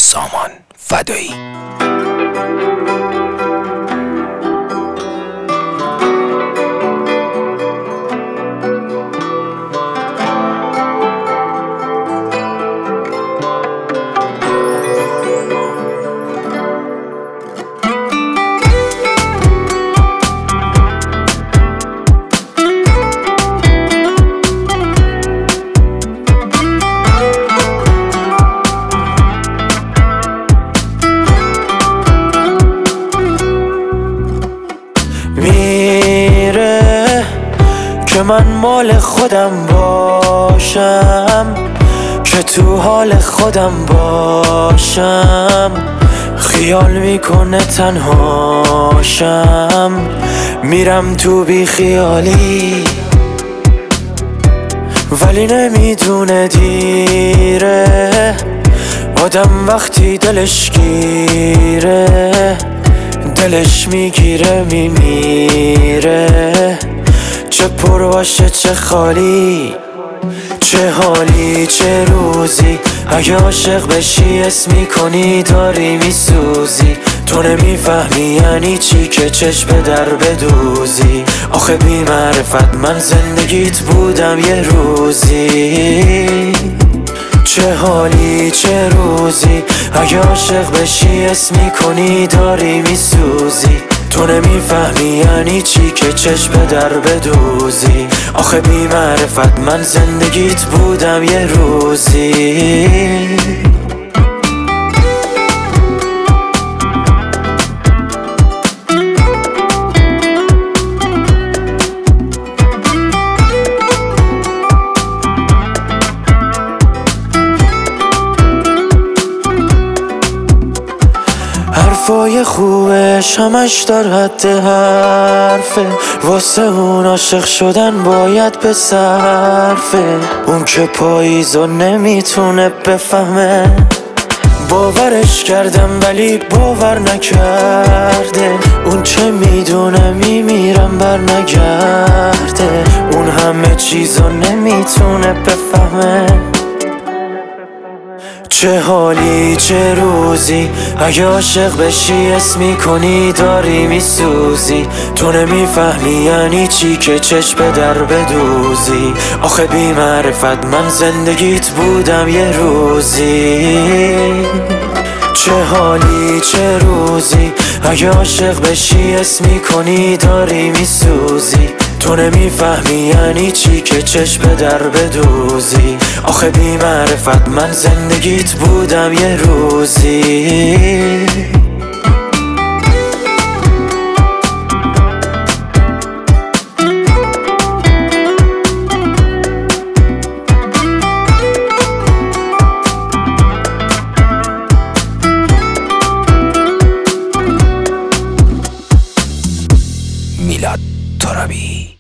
سامان فدایی. میره که من مال خودم باشم، که تو حال خودم باشم. خیال میکنه تنهاشم، میرم تو بی خیالی، ولی نمیدونه دیره. آدم وقتی دلش گیره، دلش میگیره میمیره. چه پر باشه چه خالی، چه حالی چه روزی. اگه عاشق بشی اسم میکنی داری میسوزی. تو نمیفهمی یعنی چی که چشم در بدوزی. آخه بی معرفت من زندگیت بودم یه روزی. چه حالی چه روزی. اگه عاشق بشی اسم میکنی داری میسوزی. تو نمیفهمی یعنی چی که چشم در بدوزی. آخه بی معرفت من زندگیت بودم یه روزی. حرفای خوبش همش در حد حرفه، واسه اون عاشق شدن باید به صرفه. اون که پاییزو نمیتونه بفهمه، باورش کردم ولی باور نکرده. اون چه میدونه میمیرم بر نگرده. اون همه چیزو نمیتونه بفهمه. چه حالی چه روزی. اگه عاشق بشی اسم میکنی داری میسوزی. تو نمیفهمی یعنی چی که چشم در بدوزی. آخه بی معرفت من زندگیت بودم یه روزی. چه حالی چه روزی. اگه عاشق بشی اسم میکنی داری میسوزی. تو نمیفهمی یعنی چی که چشم در بدوزی. آخه بی معرفت من زندگیت بودم یه روزی. میلاد ترابی.